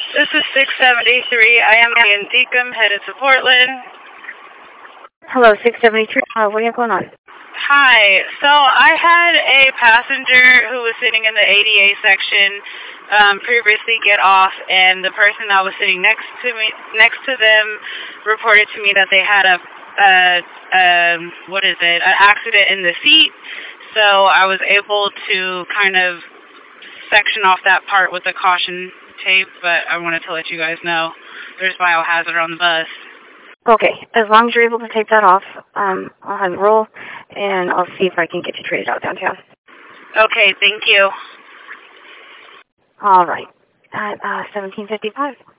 This is 673. I am in Deacon, headed to Portland. Hello, 673. What do you have going on? Hi. So I had a passenger who was sitting in the ADA section previously get off, and the person that was sitting next to them reported to me that they had an accident in the seat. So I was able to kind of section off that part with the caution tape, but I wanted to let you guys know there's biohazard on the bus. Okay, as long as you're able to take that off, I'll have it roll, and I'll see if I can get you traded out downtown. Okay, thank you. All right, at 1755.